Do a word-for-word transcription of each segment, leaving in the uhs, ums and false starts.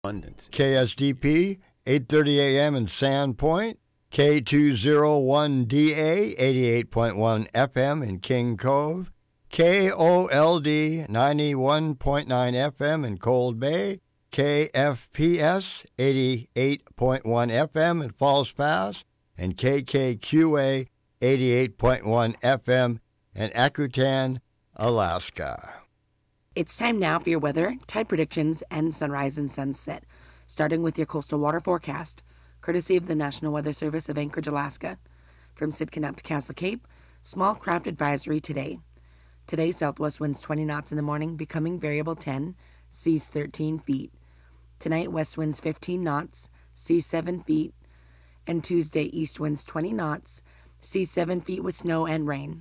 abundance. K S D P, eight thirty a.m. in Sandpoint. K two oh one D A, eighty-eight point one F M in King Cove. K O L D, ninety-one point nine F M in Cold Bay. K F P S, eighty-eight point one F M in Falls Pass. And K K Q A, eighty-eight point one F M in Akutan, Alaska. It's time now for your weather, tide predictions, and sunrise and sunset, starting with your coastal water forecast, courtesy of the National Weather Service of Anchorage, Alaska. From Sitka up to Castle Cape, small craft advisory today. Today, southwest winds twenty knots in the morning, becoming variable ten, seas thirteen feet. Tonight, west winds fifteen knots, seas seven feet. And Tuesday, east winds twenty knots, seas seven feet with snow and rain.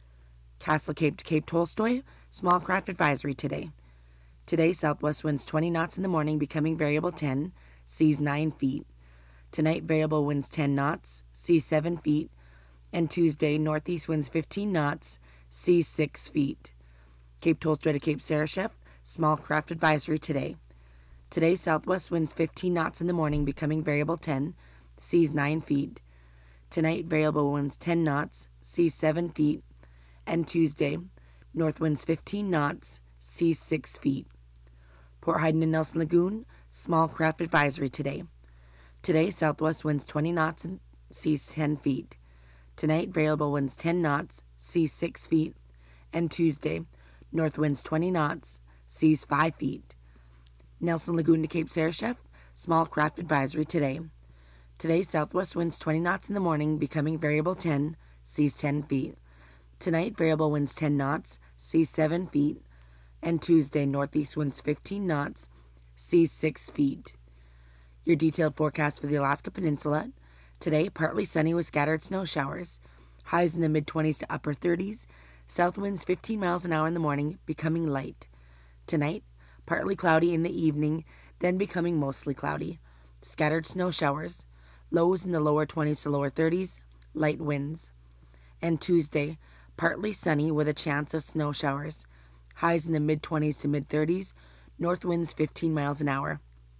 Castle Cape to Cape Tolstoy, small craft advisory today. Today, southwest winds twenty knots in the morning, becoming variable ten, seas nine feet. Tonight, variable winds ten knots, seas seven feet. And Tuesday, northeast winds fifteen knots, seas six feet. Cape Tolstoy to Cape Sarashef, small craft advisory today. Today, southwest winds fifteen knots in the morning, becoming variable ten, seas nine feet. Tonight, variable winds ten knots, seas seven feet. And Tuesday, north winds fifteen knots, seas six feet. Port Heiden and Nelson Lagoon, small craft advisory today. Today, southwest winds twenty knots and seas ten feet. Tonight, variable winds ten knots, seas six feet. And Tuesday, north winds twenty knots, seas five feet. Nelson Lagoon to Cape Sarashef, small craft advisory today. Today, southwest winds twenty knots in the morning, becoming variable ten, seas ten feet. Tonight, variable winds ten knots, seas seven feet. And Tuesday, northeast winds fifteen knots, seas six feet. Your detailed forecast for the Alaska Peninsula. Today, partly sunny with scattered snow showers. Highs in the mid-twenties to upper thirties. South winds fifteen miles an hour in the morning, becoming light. Tonight, partly cloudy in the evening, then becoming mostly cloudy. Scattered snow showers. Lows in the lower twenties to lower thirties. Light winds. And Tuesday, partly sunny with a chance of snow showers. Highs in the mid-twenties to mid-thirties. North winds fifteen miles an hour.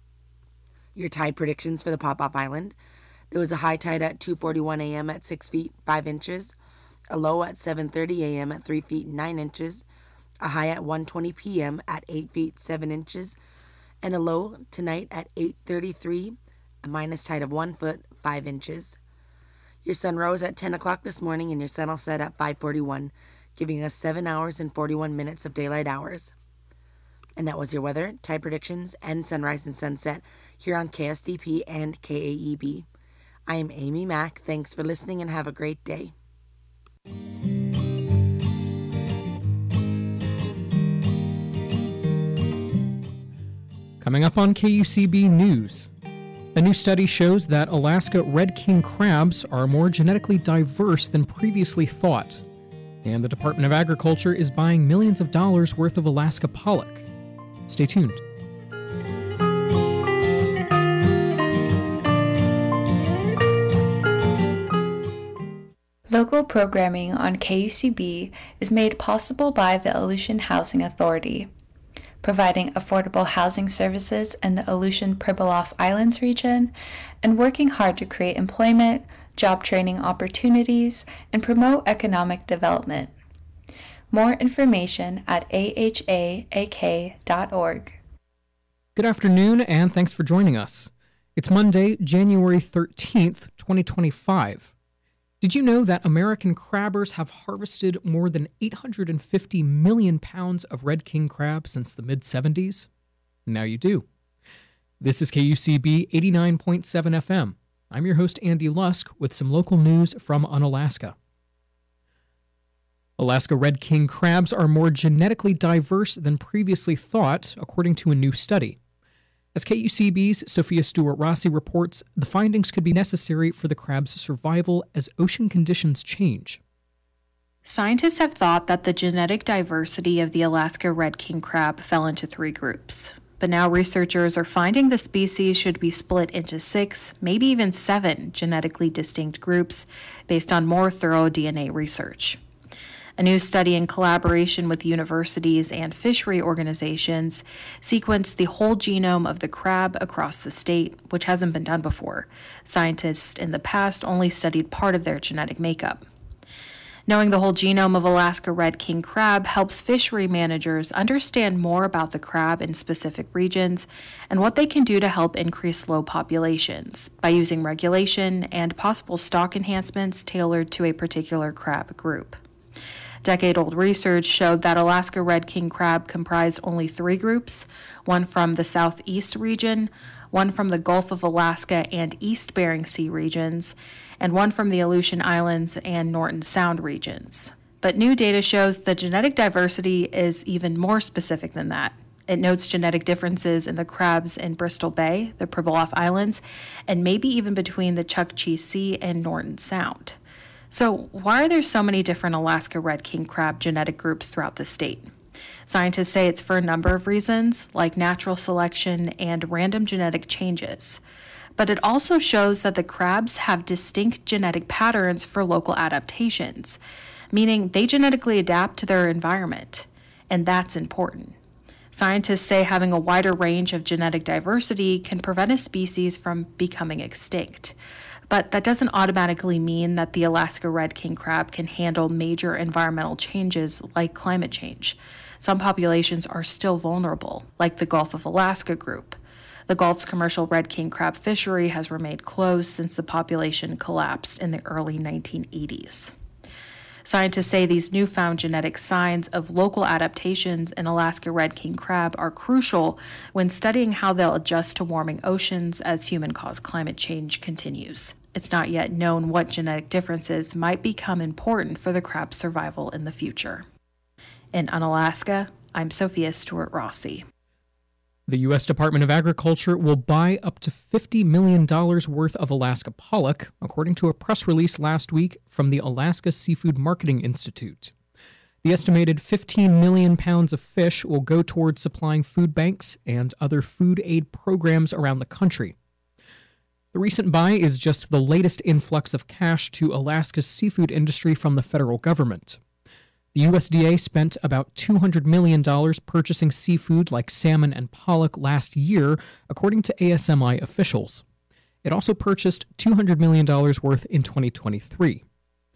Your tide predictions for the Pop-Off Island. There was a high tide at two forty-one a.m. at six feet, five inches. A low at seven thirty a.m. at three feet, nine inches. A high at one twenty p.m. at eight feet, seven inches. And a low tonight at eight thirty-three, a minus tide of one foot, five inches. Your sun rose at ten o'clock this morning and your sun will set at five forty-one, giving us seven hours and forty-one minutes of daylight hours. And that was your weather, tide predictions, and sunrise and sunset here on K S D P and K A E B. I am Amy Mack. Thanks for listening and have a great day. Coming up on K U C B News. A new study shows that Alaska red king crabs are more genetically diverse than previously thought. And the Department of Agriculture is buying millions of dollars worth of Alaska pollock. Stay tuned. Local programming on K U C B is made possible by the Aleutian Housing Authority, providing affordable housing services in the Aleutian-Pribilof Islands region, and working hard to create employment, job training opportunities, and promote economic development. More information at a h a a k dot org. Good afternoon, and thanks for joining us. It's Monday, January thirteenth, twenty twenty-five. Did you know that American crabbers have harvested more than eight hundred fifty million pounds of red king crab since the mid seventies? Now you do. This is K U C B eighty-nine point seven F M. I'm your host, Andy Lusk, with some local news from Unalaska. Alaska red king crabs are more genetically diverse than previously thought, according to a new study. As K U C B's Sophia Stewart-Rossi reports, the findings could be necessary for the crab's survival as ocean conditions change. Scientists have thought that the genetic diversity of the Alaska red king crab fell into three groups. But now researchers are finding the species should be split into six, maybe even seven genetically distinct groups based on more thorough D N A research. A new study in collaboration with universities and fishery organizations sequenced the whole genome of the crab across the state, which hasn't been done before. Scientists in the past only studied part of their genetic makeup. Knowing the whole genome of Alaska red king crab helps fishery managers understand more about the crab in specific regions and what they can do to help increase slow populations by using regulation and possible stock enhancements tailored to a particular crab group. Decade-old research showed that Alaska red king crab comprised only three groups, one from the southeast region, one from the Gulf of Alaska and East Bering Sea regions, and one from the Aleutian Islands and Norton Sound regions. But new data shows the genetic diversity is even more specific than that. It notes genetic differences in the crabs in Bristol Bay, the Pribilof Islands, and maybe even between the Chukchi Sea and Norton Sound. So why are there so many different Alaska red king crab genetic groups throughout the state? Scientists say it's for a number of reasons, like natural selection and random genetic changes. But it also shows that the crabs have distinct genetic patterns for local adaptations, meaning they genetically adapt to their environment, and that's important. Scientists say having a wider range of genetic diversity can prevent a species from becoming extinct. But that doesn't automatically mean that the Alaska red king crab can handle major environmental changes like climate change. Some populations are still vulnerable, like the Gulf of Alaska group. The Gulf's commercial red king crab fishery has remained closed since the population collapsed in the early nineteen eighties. Scientists say these newfound genetic signs of local adaptations in Alaska red king crab are crucial when studying how they'll adjust to warming oceans as human-caused climate change continues. It's not yet known what genetic differences might become important for the crab's survival in the future. In Unalaska, I'm Sophia Stewart Rossi. The U S Department of Agriculture will buy up to fifty million dollars worth of Alaska pollock, according to a press release last week from the Alaska Seafood Marketing Institute. The estimated fifteen million pounds of fish will go towards supplying food banks and other food aid programs around the country. The recent buy is just the latest influx of cash to Alaska's seafood industry from the federal government. The U S D A spent about two hundred million dollars purchasing seafood like salmon and pollock last year, according to A S M I officials. It also purchased two hundred million dollars worth in twenty twenty-three.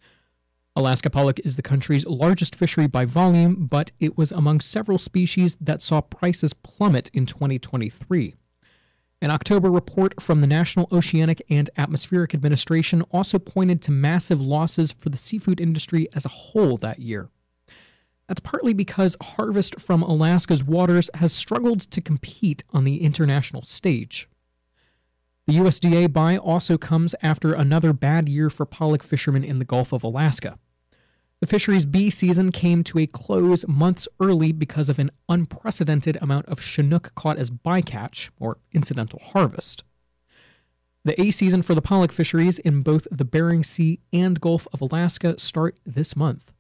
Alaska pollock is the country's largest fishery by volume, but it was among several species that saw prices plummet in twenty twenty-three. An October report from the National Oceanic and Atmospheric Administration also pointed to massive losses for the seafood industry as a whole that year. That's partly because harvest from Alaska's waters has struggled to compete on the international stage. The U S D A buy also comes after another bad year for pollock fishermen in the Gulf of Alaska. The fishery's B season came to a close months early because of an unprecedented amount of Chinook caught as bycatch, or incidental harvest. The A season for the pollock fisheries in both the Bering Sea and Gulf of Alaska start this month.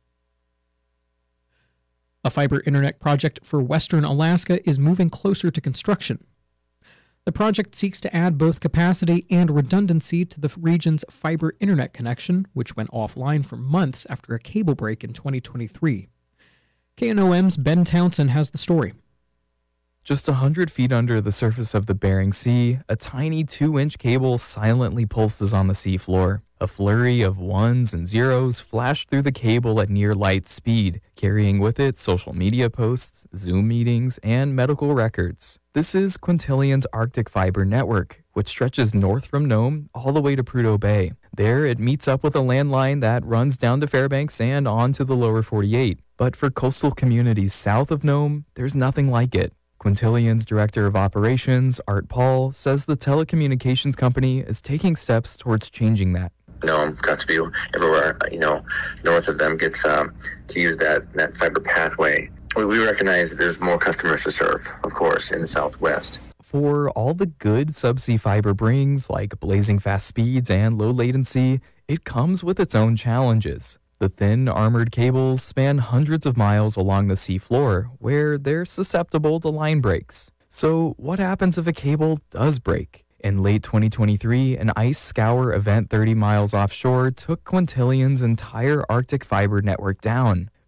A fiber internet project for Western Alaska is moving closer to construction. The project seeks to add both capacity and redundancy to the region's fiber internet connection, which went offline for months after a cable break in twenty twenty-three. K N O M's Ben Townsend has the story. Just one hundred feet under the surface of the Bering Sea, a tiny two-inch cable silently pulses on the seafloor. A flurry of ones and zeros flash through the cable at near light speed, carrying with it social media posts, Zoom meetings, and medical records. This is Quintillion's Arctic Fiber Network, which stretches north from Nome all the way to Prudhoe Bay. There, it meets up with a landline that runs down to Fairbanks and on to the lower forty-eight. But for coastal communities south of Nome, there's nothing like it. Quintillion's Director of Operations, Art Paul, says the telecommunications company is taking steps towards changing that. No, got to be everywhere, you know, north of them gets um, to use that, that fiber pathway. We, we recognize there's more customers to serve, of course, in the Southwest. For all the good subsea fiber brings, like blazing fast speeds and low latency, it comes with its own challenges. The thin, armored cables span hundreds of miles along the seafloor, where they're susceptible to line breaks. So what happens if a cable does break? In late twenty twenty-three, an ice scour event thirty miles offshore took Quintillion's entire Arctic fiber network down.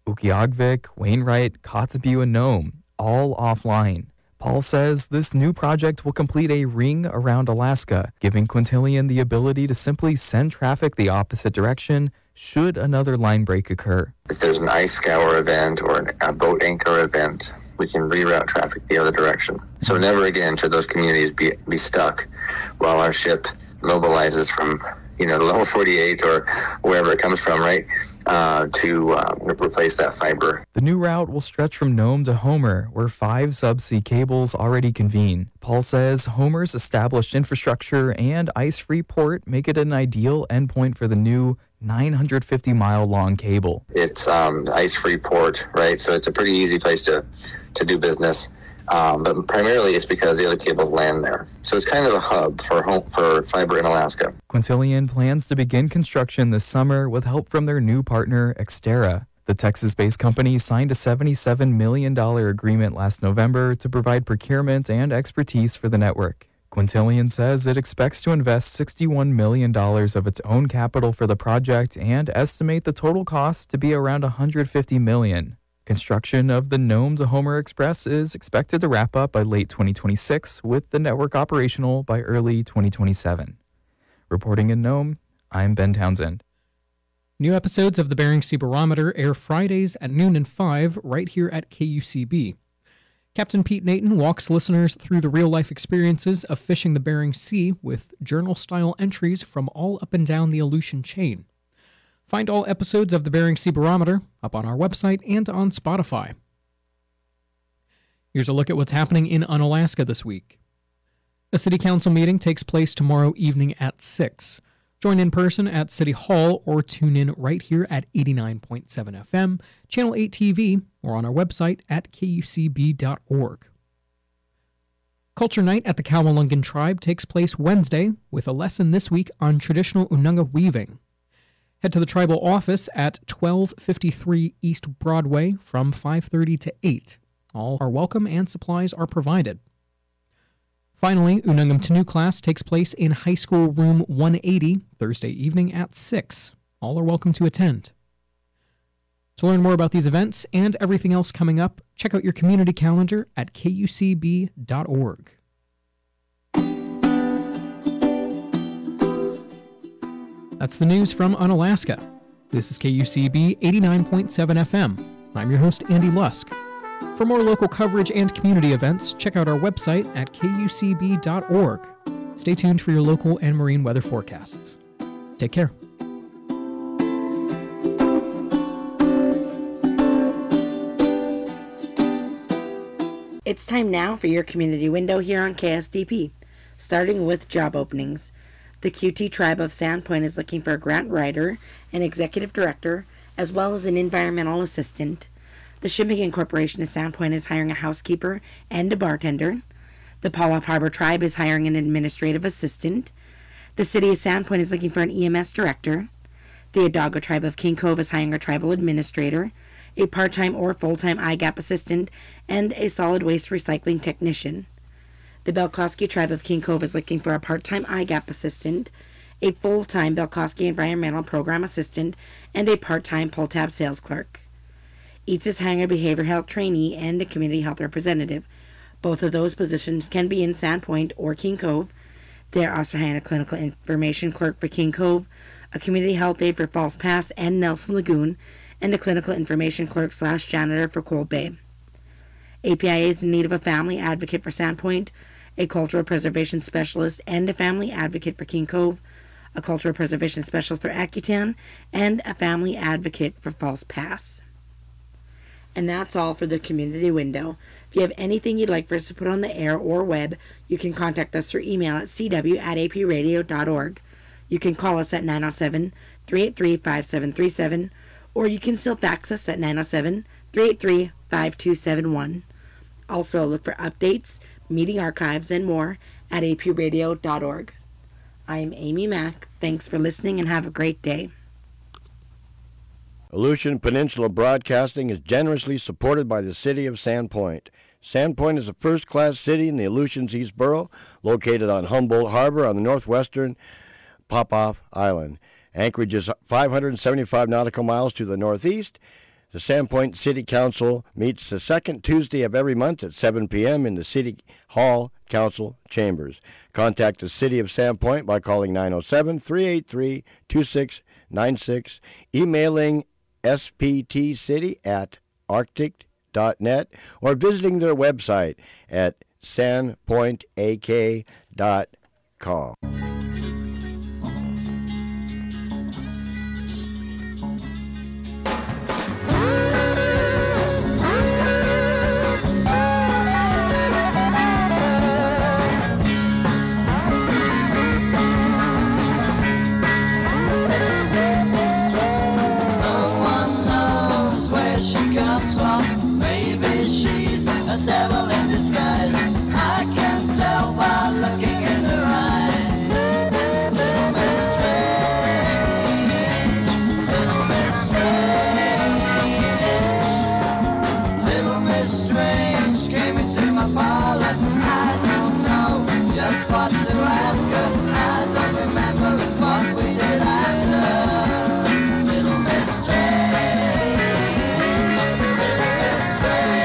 Ukiagvik, Wainwright, Kotzebue, and Nome, all offline. Paul says this new project will complete a ring around Alaska, giving Quintillion the ability to simply send traffic the opposite direction should another line break occur. If there's an ice scour event or a boat anchor event, we can reroute traffic the other direction. So never again should those communities be, be stuck while our ship mobilizes from, you know, the lower forty-eight or wherever it comes from, right, uh, to uh, replace that fiber. The new route will stretch from Nome to Homer, where five subsea cables already convene. Paul says Homer's established infrastructure and ice-free port make it an ideal endpoint for the new nine hundred fifty mile long cable. It's um, ice-free port, right, so it's a pretty easy place to, to do business. Um, but primarily it's because the other cables land there. So it's kind of a hub for home, for fiber in Alaska. Quintillion plans to begin construction this summer with help from their new partner, Xterra. The Texas-based company signed a seventy-seven million dollars agreement last November to provide procurement and expertise for the network. Quintillion says it expects to invest sixty-one million dollars of its own capital for the project and estimate the total cost to be around one hundred fifty million dollars. Construction of the Nome to Homer Express is expected to wrap up by late twenty twenty-six, with the network operational by early twenty twenty-seven. Reporting in Nome, I'm Ben Townsend. New episodes of the Bering Sea Barometer air Fridays at noon and five right here at K U C B. Captain Pete Naton walks listeners through the real-life experiences of fishing the Bering Sea with journal-style entries from all up and down the Aleutian chain. Find all episodes of the Bering Sea Barometer up on our website and on Spotify. Here's a look at what's happening in Unalaska this week. A city council meeting takes place tomorrow evening at six. Join in person at City Hall or tune in right here at eighty-nine point seven F M, Channel eight T V, or on our website at K U C B dot org. Culture Night at the Kawalungan Tribe takes place Wednesday with a lesson this week on traditional Ununga weaving. Head to the tribal office at twelve fifty-three East Broadway from five thirty to eight. All are welcome and supplies are provided. Finally, Unungam Tanu class takes place in High School Room one eighty Thursday evening at six. All are welcome to attend. To learn more about these events and everything else coming up, check out your community calendar at K U C B dot org. That's the news from Unalaska. This is K U C B eighty-nine point seven F M. I'm your host, Andy Lusk. For more local coverage and community events, check out our website at K U C B dot org. Stay tuned for your local and marine weather forecasts. Take care. It's time now for your community window here on K S D P, starting with job openings. The Q T Tribe of Sandpoint is looking for a grant writer, an executive director, as well as an environmental assistant. The Shipmaking Corporation of Sandpoint is hiring a housekeeper and a bartender. The Pawleaf Harbor Tribe is hiring an administrative assistant. The City of Sandpoint is looking for an E M S director. The Odaga Tribe of King Cove is hiring a tribal administrator, a part-time or full-time I GAP assistant, and a solid waste recycling technician. The Belkowski Tribe of King Cove is looking for a part-time I GAP assistant, a full-time Belkowski Environmental Program assistant, and a part-time Pull-Tab sales clerk. Each is hiring a behavioral health trainee and a community health representative. Both of those positions can be in Sandpoint or King Cove. They are also hiring a clinical information clerk for King Cove, a community health aide for False Pass and Nelson Lagoon, and a clinical information clerk slash janitor for Cold Bay. A P I A is in need of a family advocate for Sandpoint, a cultural preservation specialist and a family advocate for King Cove, a cultural preservation specialist for Akutan, and a family advocate for False Pass. And that's all for the community window. If you have anything you'd like for us to put on the air or web, you can contact us through email at c w at a p radio dot org. You can call us at nine oh seven, three eight three, five seven three seven, or you can still fax us at nine oh seven, three eight three, five two seven one. Also, look for updates, meeting archives, and more at a p radio dot org. I'm Amy Mack. Thanks for listening and have a great day. Aleutian Peninsula Broadcasting is generously supported by the City of Sandpoint. Sandpoint is a first-class city in the Aleutians East Borough, located on Humboldt Harbor on the northwestern Popoff Island. Anchorage is five hundred seventy-five nautical miles to the northeast, The Sandpoint City Council meets the second Tuesday of every month at seven p.m. in the City Hall Council Chambers. Contact the City of Sandpoint by calling nine oh seven, three eight three, two six nine six, emailing sptcity at arctic dot net, or visiting their website at sandpoint a k dot com. Devil in disguise, I can tell by looking in her eyes. Little Miss Strange, Little Miss Strange, Little Miss Strange came into my parlor. I don't know just what to ask her. I don't remember what we did after. Little Miss Strange, Little Miss Strange.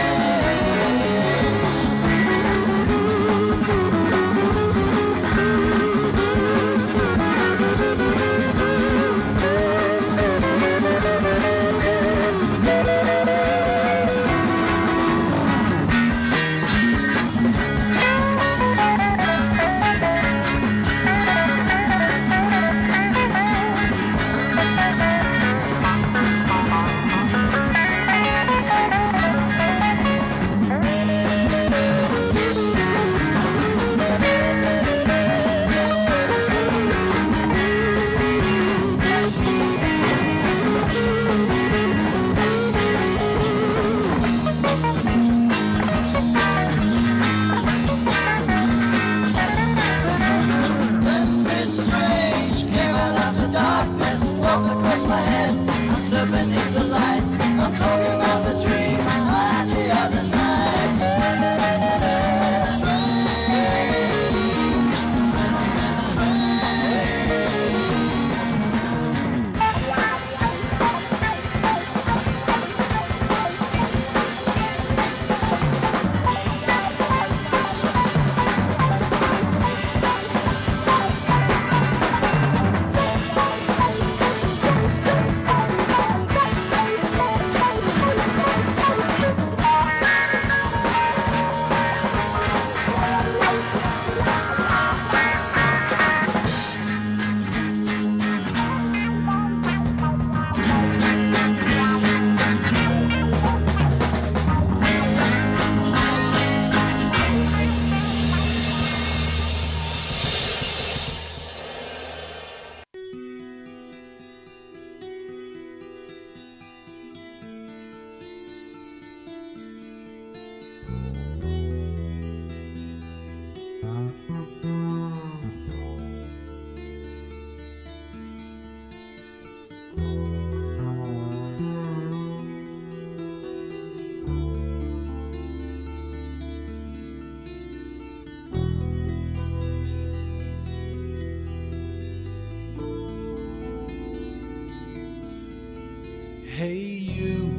Hey you,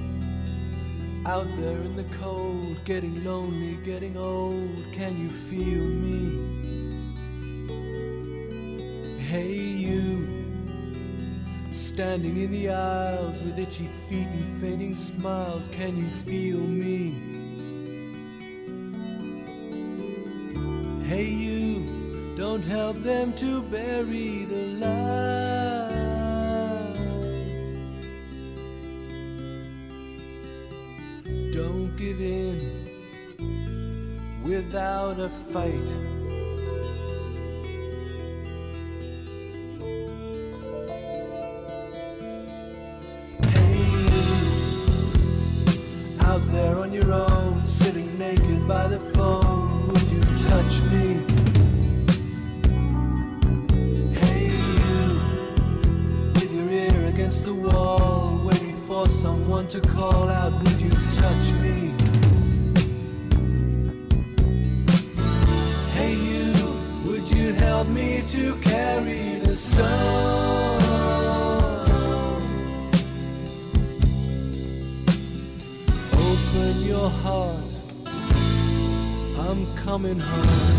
out there in the cold, getting lonely, getting old, can you feel me? Hey you, standing in the aisles with itchy feet and fainting smiles, can you feel me? Hey you, don't help them to bury the light. Don't give in without a fight. Hey you, out there on your own, sitting naked by the phone, would you touch me? Hey you, with your ear against the wall, waiting for someone to call out, would you touch me? Hey you, would you help me to carry the stone? I'm coming home.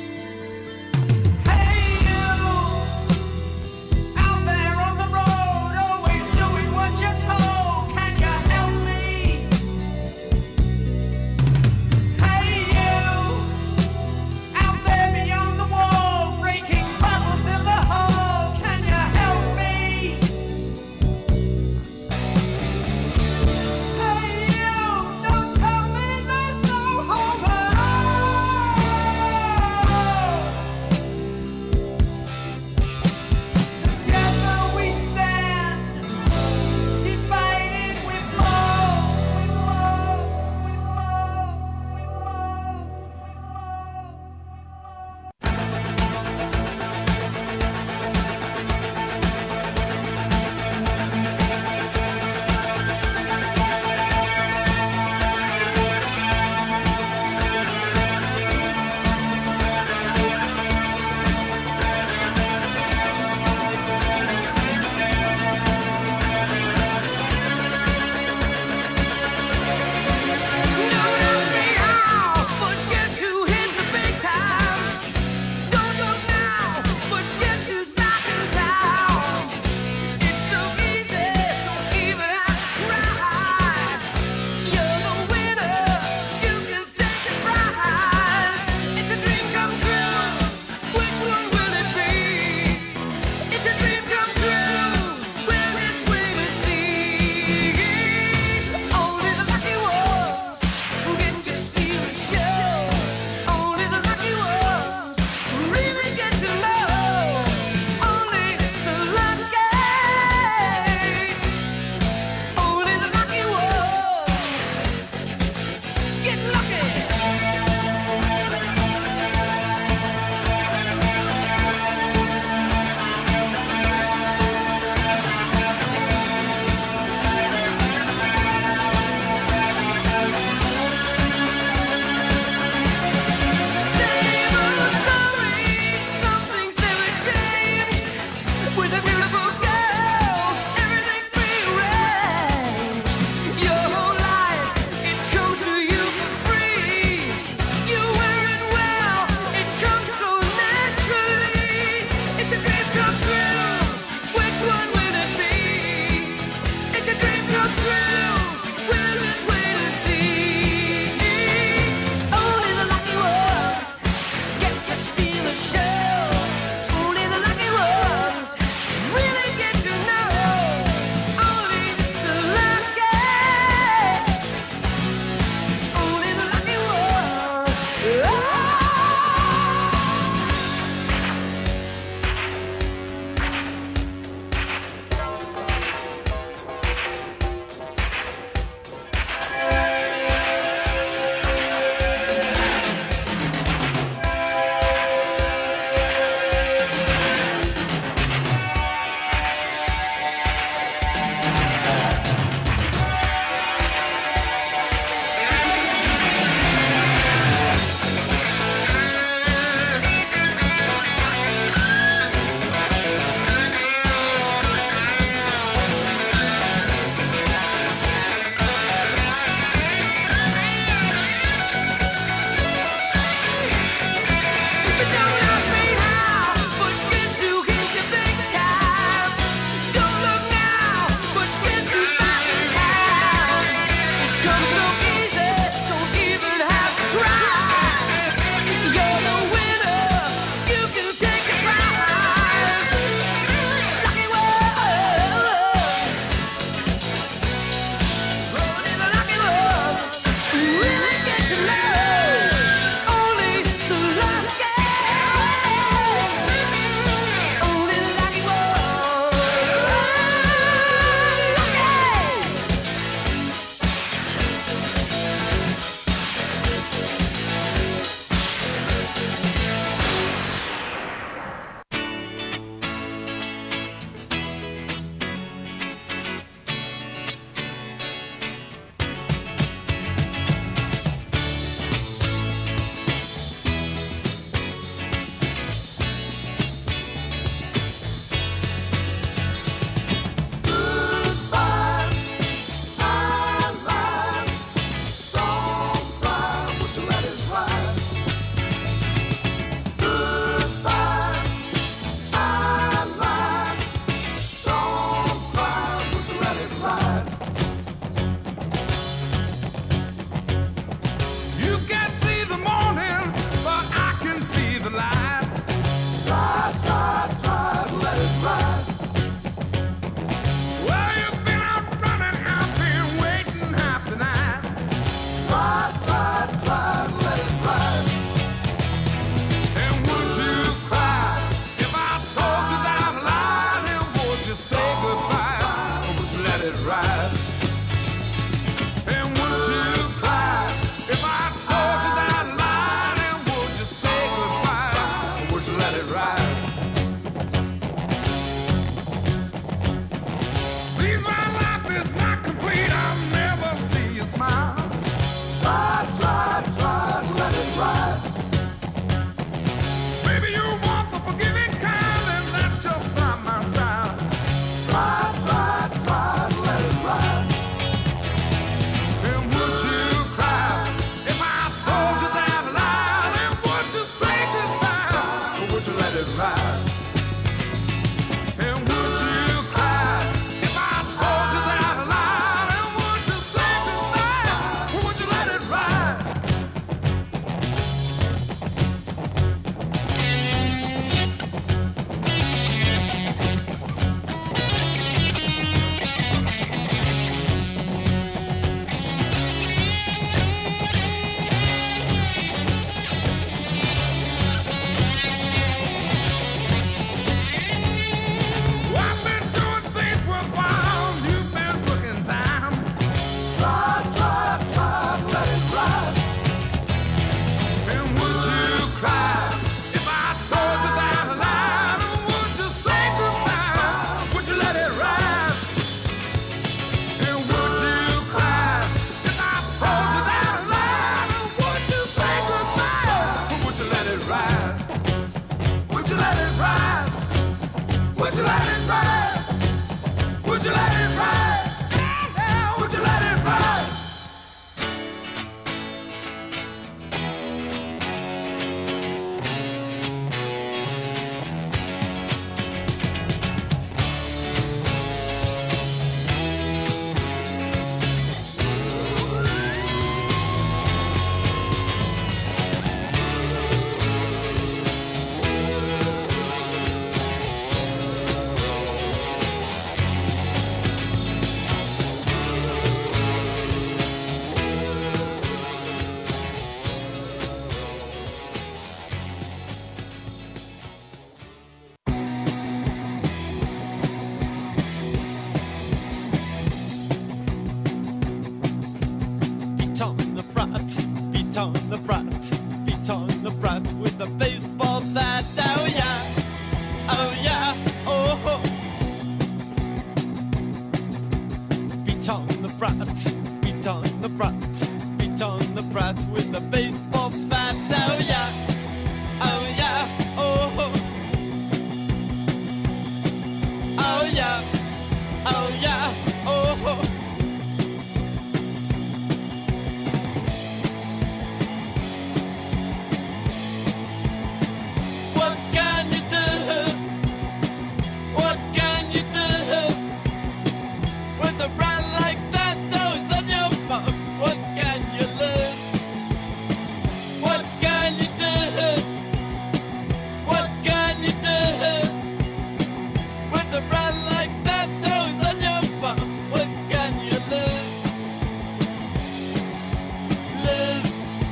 Hey you, out there on the road. brat, beat on the brat, beat on the brat with the baseball bat. Oh yeah, oh yeah, oh. Oh yeah, oh yeah, oh. What can you do? What can you do with a brat like that? Oh, it's on your bum. What can you lose? What can you do? What can you do with a brat like that? Oh, it's on your bum. What can you lose? Lose.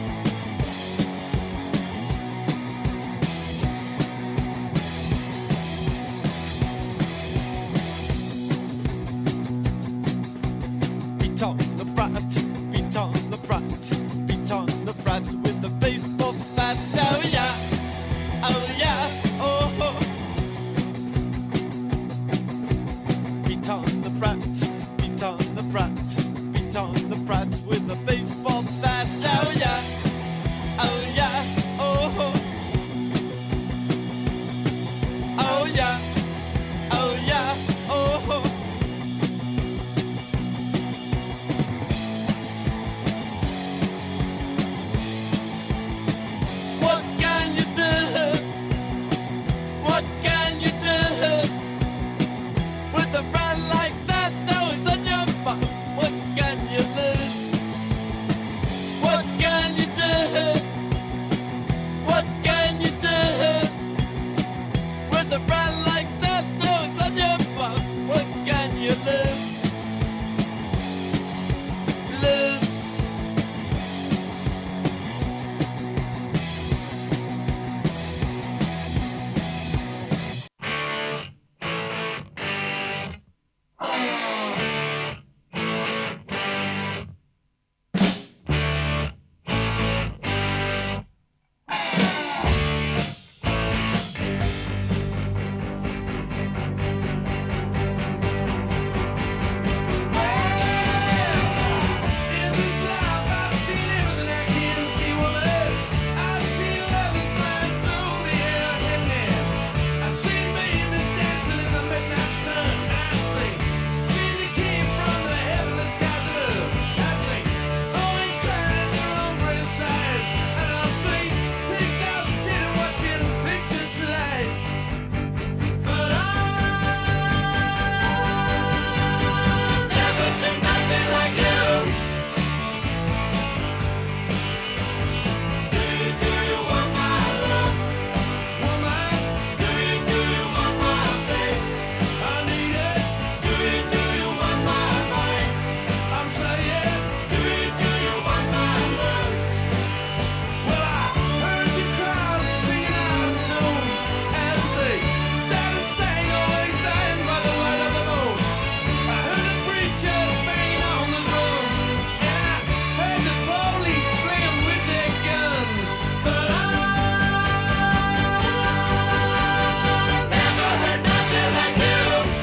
Beat on the brat, beat on the brat, beat on the brat with the baseball bat. Oh yeah, oh yeah, oh. Beat on the brat, beat on the brat, beat on the brat with the baseball bat. Oh yeah, oh yeah, oh. Oh yeah, oh yeah, oh. What can you do? What can you do with a brat like that? Oh, it's on your bum. What can you lose? What can you do? What can you do with a brat like that? Oh, it's on your bum. What can you lose? Lose. In this life I've seen everything I can see, woman. I've seen lovers flying through the air, yeah. I've seen babies dancing in the midnight sun. I've seen dreams that came from the heavenly skies above. I've seen women crying at their own gravesides, and I've seen pigs out sitting watching picture slides. But I've never seen nothing like you. Do you, do you want my love? Woman, do you, do you want my face? I need it. Do you, do you want my mind? I'm saying, do you, do you want my love? Well, I heard the crowd singing out of tune as they sat and sang, always sang by the light of the moon. I heard the preachers banging on the drums, and I heard the police playing with their guns. But I never heard nothing like you.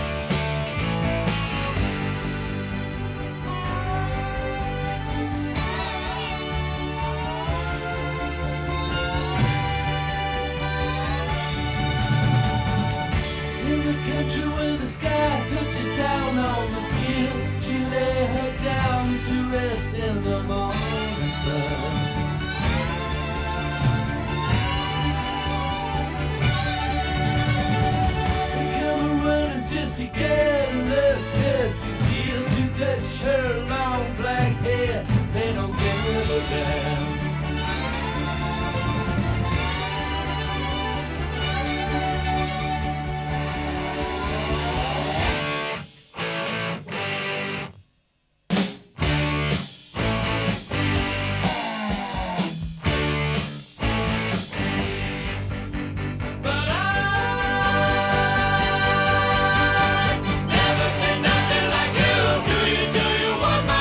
In the country where the sky touches down on the field, she lay her down to rest in the morning sun. They come running just to get a little kiss, to feel, to touch her long black hair. They don't give a damn. But I've never seen nothing like you. Do you, do you want my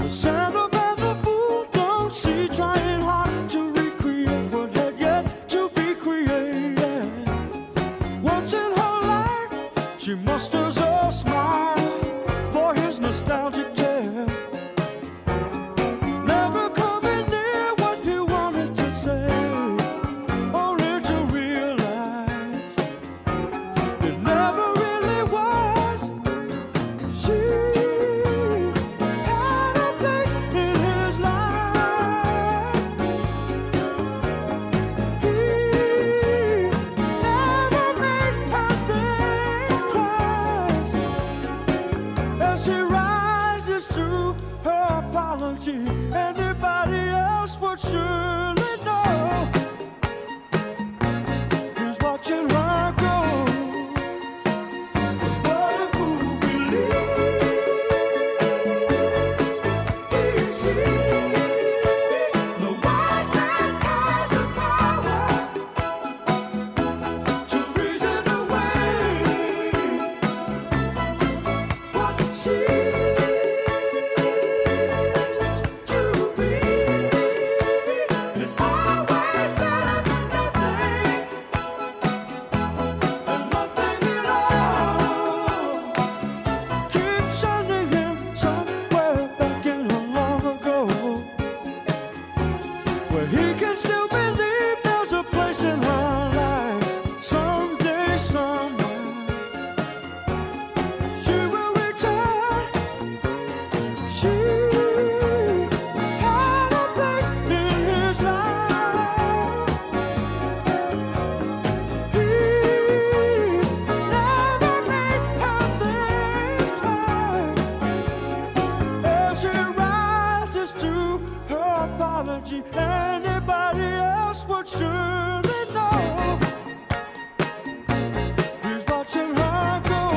The sentimental fool don't see, trying hard to recreate what had yet to be created. Once in her life, she musters a smile for his nostalgic tale. Never coming near what he wanted to say, only to realize it never really was. She had a place in his life. He never made her think twice. As she rises to her apology, anybody else would surely know he's watching her go. But a fool believes he sees. The wise man has the power to reason away what seems to be is always better than nothing, and nothing at all. Keep sending him somewhere back in her long ago, where he can still believe there's a place in her life. Someday, somewhere, she will return. She had a place in his life. He never made her think twice. As she rises to her apology, anybody else would surely know he's watching her go.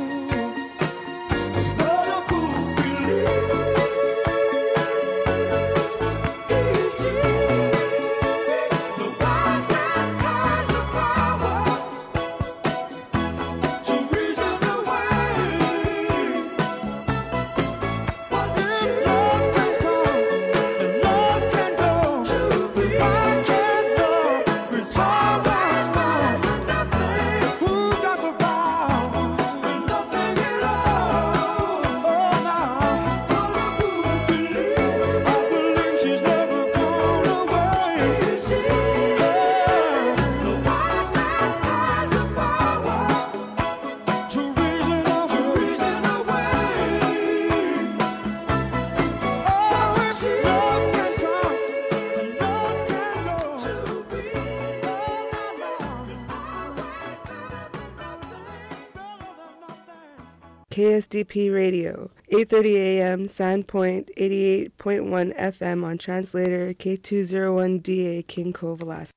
But a fool believes he sees. The wise man has the power to reason away what seems. Love can come and love can go. To be I can't know. It's always better than nothing. Who got the power and nothing at all? Oh, now, but a fool believes. I believe she's never gone away. He sees. The wise man has the power to reason away. To reason away. Oh, it's love can come and love can go. To be all I know is always better than nothing, better than nothing. K S D P Radio, eight thirty a m Sandpoint, eighty-eight point one F M on translator K two oh one D A, King Cove, Alaska.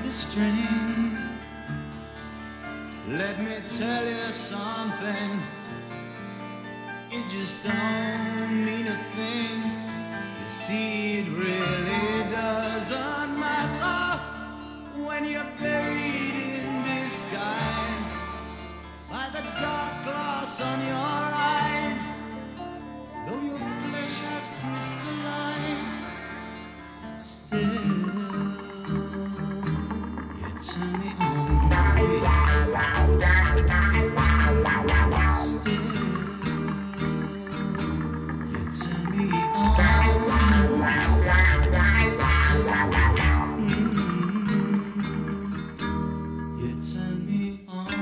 the string. Let me tell you something. It just don't mean a thing. You see, it really doesn't matter when you're buried in disguise by the dark glass on your eyes. Though your flesh has crystallized, still you turn me on. Still you turn me on. Mm-hmm. You turn me on.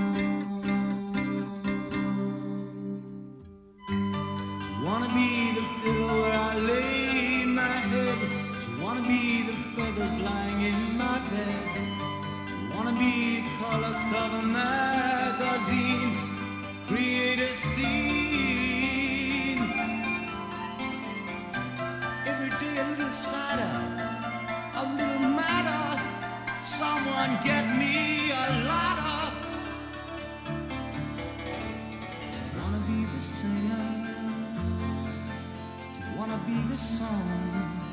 Wanna be the pillow where I lay my head? Do you wanna be the feathers lying in my bed? Do you wanna be a color cover magazine? Create a scene. Every day a little sadder, a little madder. Someone get me a ladder. Wanna be the singer? Wanna be the song?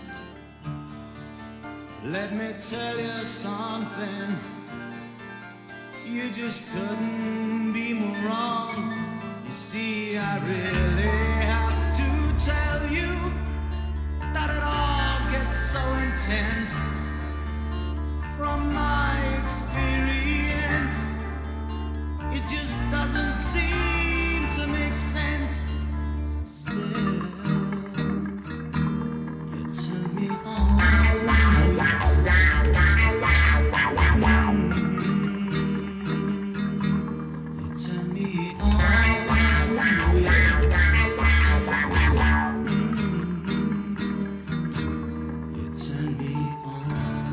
Let me tell you something. You just couldn't be more wrong. You see, I really have to tell you that it all gets so intense. From my experience, it just doesn't seem to make sense. Still turn me on. You turn me on. You turn me on.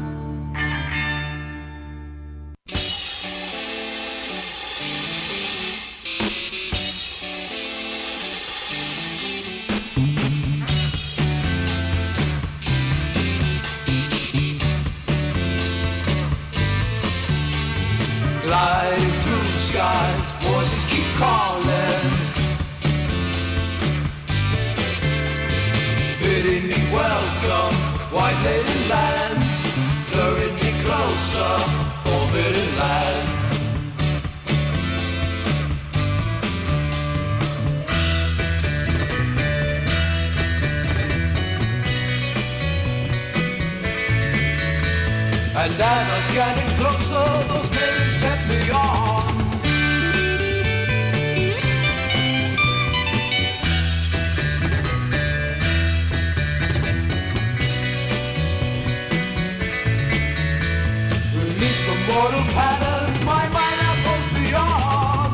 Gliding through the skies, voices keep calling, bidding me welcome. White laden lands, luring me closer, forbidden land. And as I scanned in closer, those millions kept me on. Release from mortal patterns, my mind now goes beyond.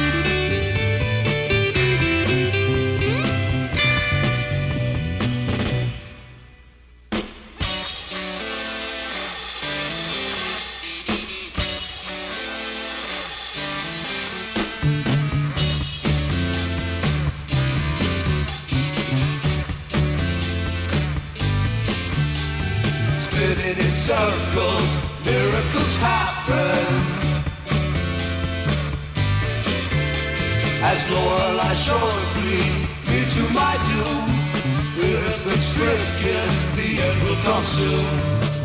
Spinning in circles, miracles happen. As Lorelei shores flee me to my doom, fear has been stricken, the end will come soon.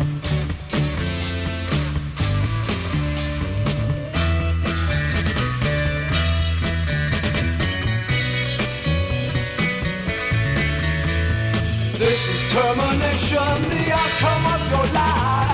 This is termination, the outcome of your life.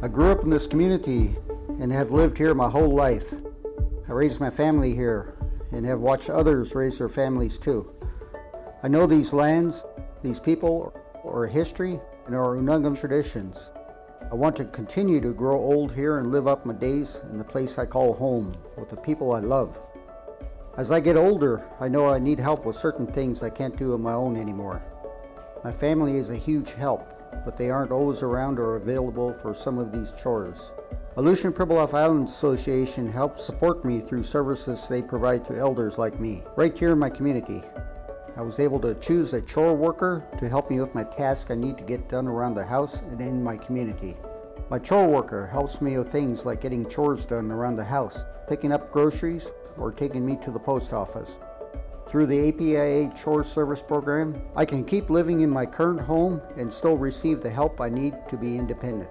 I grew up in this community and have lived here my whole life. I raised my family here and have watched others raise their families too. I know these lands, these people, our history, and our Unungam traditions. I want to continue to grow old here and live up my days in the place I call home with the people I love. As I get older, I know I need help with certain things I can't do on my own anymore. My family is a huge help, but they aren't always around or available for some of these chores. Aleutian Pribilof Islands Association helps support me through services they provide to elders like me, right here in my community. I was able to choose a chore worker to help me with my task I need to get done around the house and in my community. My chore worker helps me with things like getting chores done around the house, picking up groceries, or taking me to the post office. Through the A P I A Chore Service Program, I can keep living in my current home and still receive the help I need to be independent.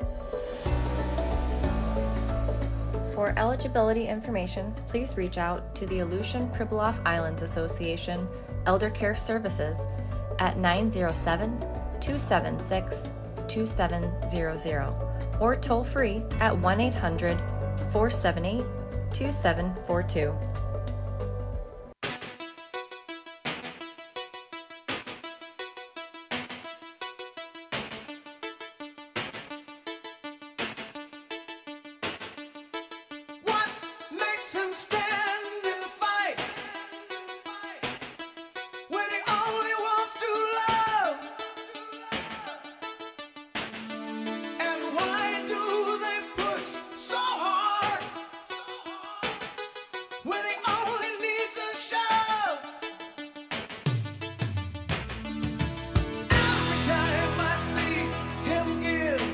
For eligibility information, please reach out to the Aleutian Pribilof Islands Association Elder Care Services at nine zero seven, two seven six, two seven zero zero or toll free at one eight hundred, four seven eight, two seven four two. What makes him stand and fight when he only wants to love? And why do they push so hard when he only needs a shove? Every time I see him give,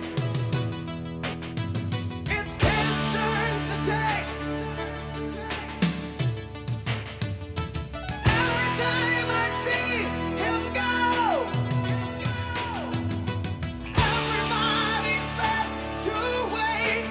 it's his turn to take. Every time I see him go, everybody says to wait.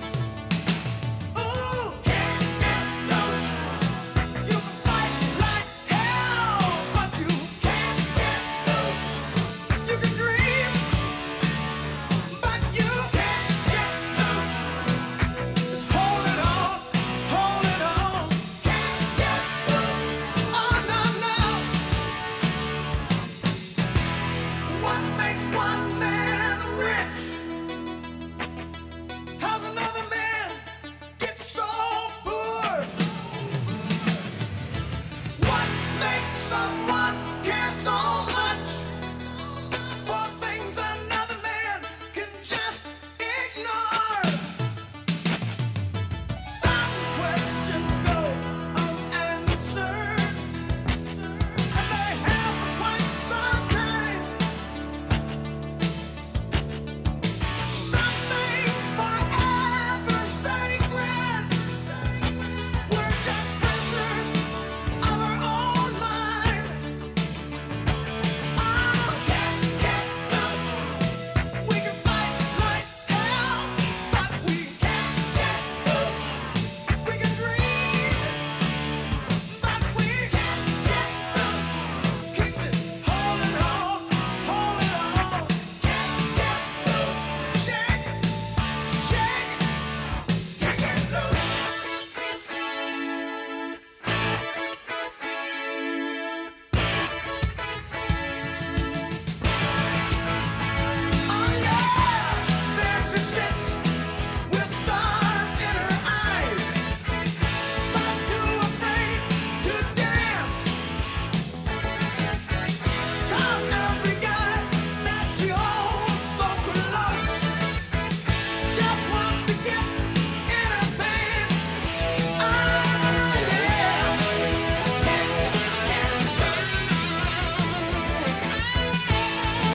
Ooh, can't get loose. You can fight like hell, but you can't get loose. You can dream, but you can't get loose. Just hold it on, hold it on. Can't get loose. Oh no no. What makes one